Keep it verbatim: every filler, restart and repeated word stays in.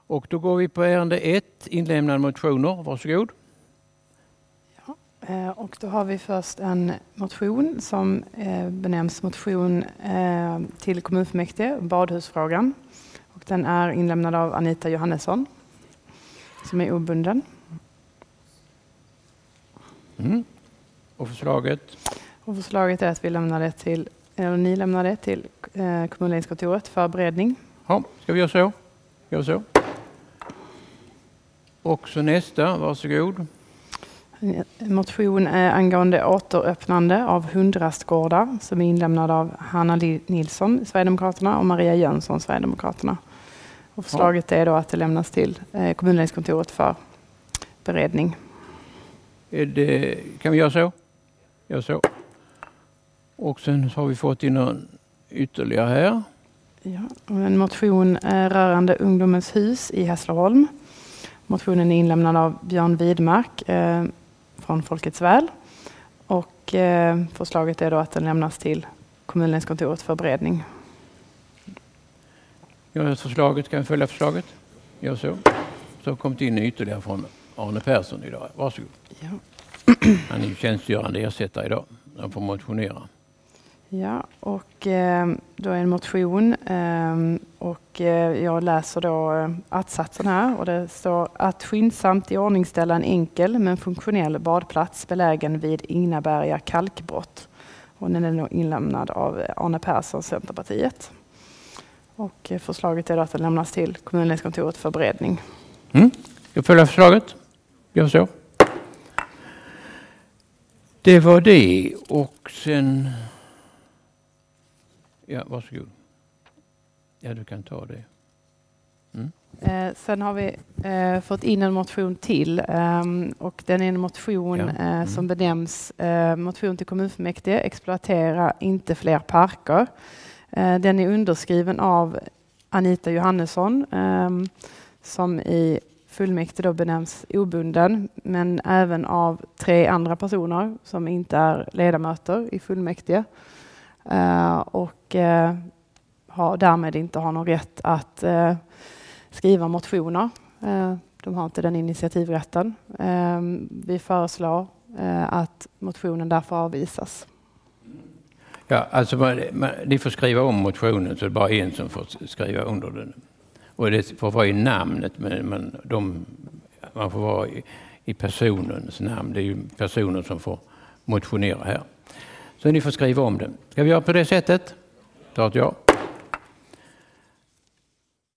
Och då går vi på ärende ett, inlämnade motioner. Varsågod. Ja, och då har vi först en motion som benämns motion till kommunfullmäktige, badhusfrågan. Och den är inlämnad av Anita Johannesson som är obunden. Mm. Och förslaget? Och förslaget är att vi lämnar det till, eller ni lämnar det till eh, kommunledningskontoret för beredning. Ja, ska vi göra så? Gör så. Och så nästa, varsågod. En motion eh, angående återöppnande av hundrastgårdar som är inlämnad av Hanna Nilsson, Sverigedemokraterna, och Maria Jönsson, Sverigedemokraterna. Och förslaget ja. är då att det lämnas till eh, kommunledningskontoret för beredning. Är det, kan vi göra så? Gör så. Och sen har vi fått in någon ytterligare här. Ja, en motion eh, rörande Ungdomens hus i Hässleholm. Motionen är inlämnad av Björn Widmark eh, från Folkets väl. Och eh, förslaget är då att den lämnas till kommunledningskontoret för beredning. Gör förslaget, kan vi följa förslaget? Gör så. Så har kommit in ytterligare från Arne Persson idag. Varsågod. Ja. Han är ju tjänstgörande ersättare idag. Han får motionera. Ja, och eh, då är en motion eh, och eh, jag läser då eh, att-satsen här och det står att skyndsamt i ordningställa en enkel men funktionell badplats belägen vid Ingnaberga kalkbrott. Och den är nog inlämnad av Arne Persson, Centerpartiet. Och eh, förslaget är då att den lämnas till kommunledningskontoret för beredning. Mm. Jag följer förslaget. Gör så. Det var det och sen... Ja, varsågod. Ja, du kan ta det. Mm. Eh, sen har vi eh, fått in en motion till eh, och den är en motion ja. eh, mm. som benämns eh, motion till kommunfullmäktige, exploatera inte fler parker. Eh, den är underskriven av Anita Johannesson eh, som i fullmäktige då benämns obunden, men även av tre andra personer som inte är ledamöter i fullmäktige. Uh, och uh, har därmed inte har någon rätt att uh, skriva motioner. Uh, de har inte den initiativrätten. Uh, vi föreslår uh, att motionen därför avvisas. Ja, alltså man, man, ni får skriva om motionen så det är bara en som får skriva under den. Och det får vara i namnet, men man, de, man får vara i, i personens namn. Det är ju personen som får motionera här. Så ni får skriva om det. Ska vi göra på det sättet? Ta ett ja.